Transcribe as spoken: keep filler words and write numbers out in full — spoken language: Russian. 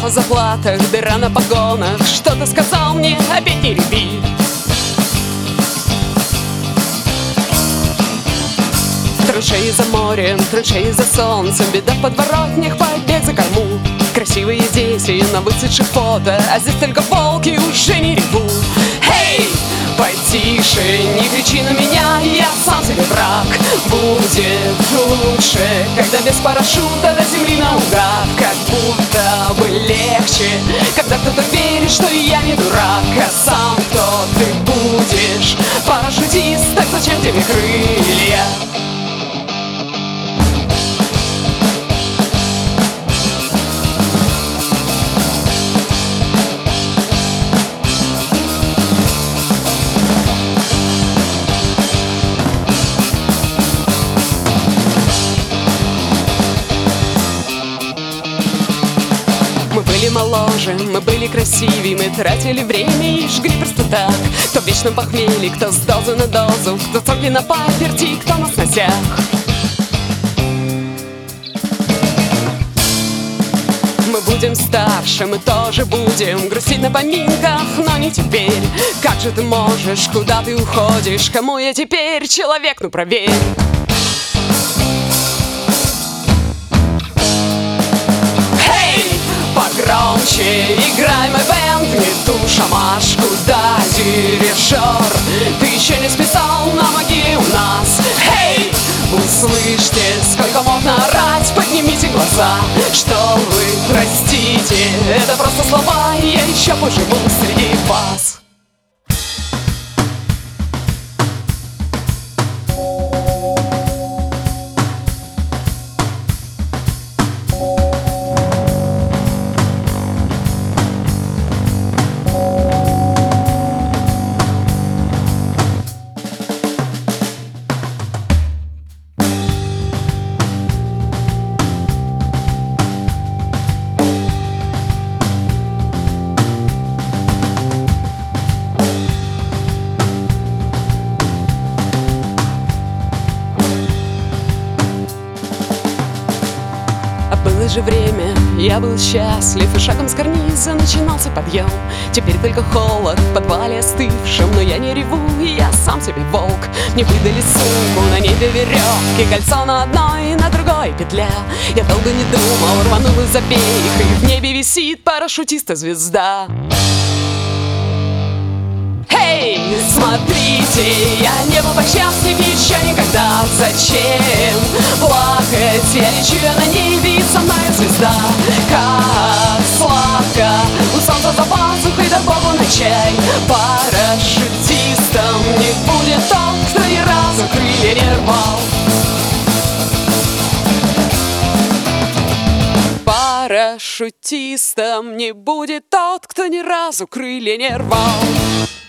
о заплатах, дыра на погонах. Что ты сказал мне, опять не реви. Траншеи за морем, траншеи за солнцем, беда в подворотнях, побег за корму. Красивые дети на выцветших фото, а здесь только волки уже не ревут. Эй, потише, не кричи на меня, я сам себе враг. Будет лучше, когда без парашюта до земли наугад. Как будто бы легче, когда кто-то верит, что я не дурак. А сам кто ты будешь? Парашютист, так зачем тебе крылья? Мы были моложе, мы были красивее, мы тратили время и жгли просто так. Кто в вечном похмелье, кто с дозы на дозу, кто цокли на паперти, кто на сносях. Мы будем старше, мы тоже будем грустить на поминках, но не теперь. Как же ты можешь, куда ты уходишь, кому я теперь человек, ну проверь. Погромче играй мой бэнд, не ту шамашку, да, дирижер. Ты еще не списал на могиле у нас. Эй, услышьте, сколько можно орать, поднимите глаза. Что вы простите, это просто слова, я еще поживу среди вас. Было же время, я был счастлив, и шагом с карниза начинался подъем. Теперь только холод в подвале остывшем, но я не реву, и я сам себе волк. Мне выдали сумму, на небе веревки, кольцо на одной и на другой петля. Я долго не думал, рванул из обеих, и в небе висит парашютиста звезда. Эй, смотрите, я не был так счастлив еще никогда. Зачем плакать? Я лечу на небе, и со мной звезда. Как сладко у солнца за пазухой, да Богу на чай. Парашютистом не будет тот, кто ни разу крылья не рвал. Парашютистом не будет тот, кто ни разу крылья не рвал.